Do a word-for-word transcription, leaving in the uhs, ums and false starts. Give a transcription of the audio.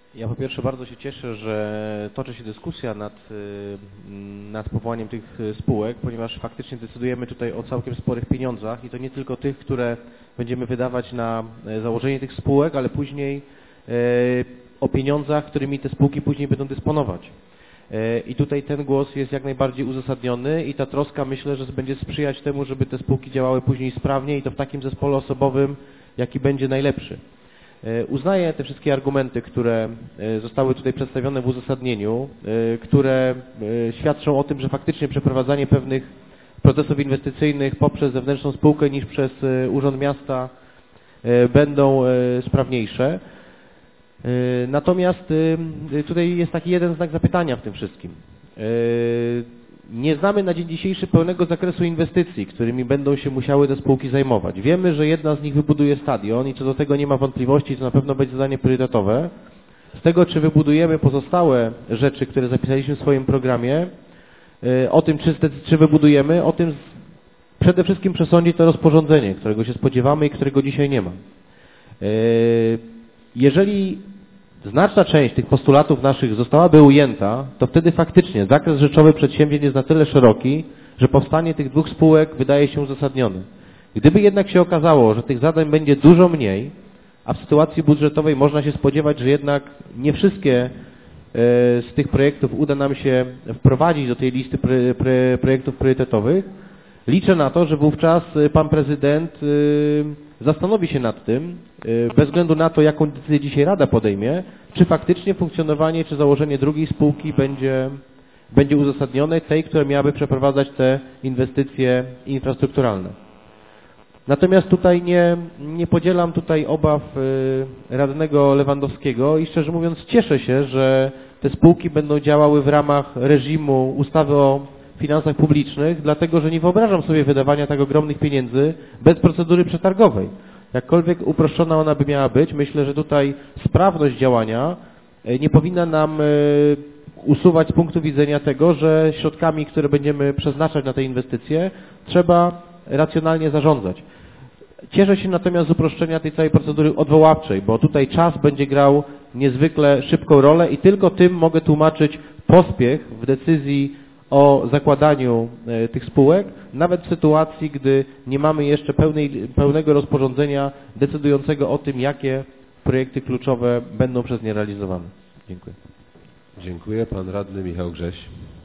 Ja po pierwsze bardzo się cieszę, że toczy się dyskusja nad, nad powołaniem tych spółek, ponieważ faktycznie decydujemy tutaj o całkiem sporych pieniądzach i to nie tylko tych, które będziemy wydawać na założenie tych spółek, ale później o pieniądzach, którymi te spółki później będą dysponować. I tutaj ten głos jest jak najbardziej uzasadniony i ta troska, myślę, że będzie sprzyjać temu, żeby te spółki działały później sprawnie i to w takim zespole osobowym, jaki będzie najlepszy. Uznaję te wszystkie argumenty, które zostały tutaj przedstawione w uzasadnieniu, które świadczą o tym, że faktycznie przeprowadzanie pewnych procesów inwestycyjnych poprzez zewnętrzną spółkę niż przez Urząd Miasta będą sprawniejsze. Natomiast tutaj jest taki jeden znak zapytania w tym wszystkim. Nie znamy na dzień dzisiejszy pełnego zakresu inwestycji, którymi będą się musiały te spółki zajmować. Wiemy, że jedna z nich wybuduje stadion i co do tego nie ma wątpliwości, to na pewno będzie zadanie priorytetowe. Z tego, czy wybudujemy pozostałe rzeczy, które zapisaliśmy w swoim programie, o tym, czy, czy wybudujemy, o tym przede wszystkim przesądzi to rozporządzenie, którego się spodziewamy i którego dzisiaj nie ma. Jeżeli znaczna część tych postulatów naszych zostałaby ujęta, to wtedy faktycznie zakres rzeczowy przedsięwzięć jest na tyle szeroki, że powstanie tych dwóch spółek wydaje się uzasadnione. Gdyby jednak się okazało, że tych zadań będzie dużo mniej, a w sytuacji budżetowej można się spodziewać, że jednak nie wszystkie z tych projektów uda nam się wprowadzić do tej listy projektów priorytetowych, liczę na to, że wówczas pan prezydent zastanowi się nad tym, bez względu na to, jaką decyzję dzisiaj Rada podejmie, czy faktycznie funkcjonowanie, czy założenie drugiej spółki będzie, będzie uzasadnione, tej, która miałaby przeprowadzać te inwestycje infrastrukturalne. Natomiast tutaj nie, nie podzielam tutaj obaw radnego Lewandowskiego i szczerze mówiąc cieszę się, że te spółki będą działały w ramach reżimu ustawy o finansach publicznych, dlatego że nie wyobrażam sobie wydawania tak ogromnych pieniędzy bez procedury przetargowej. Jakkolwiek uproszczona ona by miała być, myślę, że tutaj sprawność działania nie powinna nam usuwać z punktu widzenia tego, że środkami, które będziemy przeznaczać na te inwestycje, trzeba racjonalnie zarządzać. Cieszę się natomiast z uproszczenia tej całej procedury odwoławczej, bo tutaj czas będzie grał niezwykle szybką rolę i tylko tym mogę tłumaczyć pospiech w decyzji o zakładaniu tych spółek, nawet w sytuacji, gdy nie mamy jeszcze pełnej, pełnego rozporządzenia decydującego o tym, jakie projekty kluczowe będą przez nie realizowane. Dziękuję. Dziękuję. Pan radny Michał Grześ.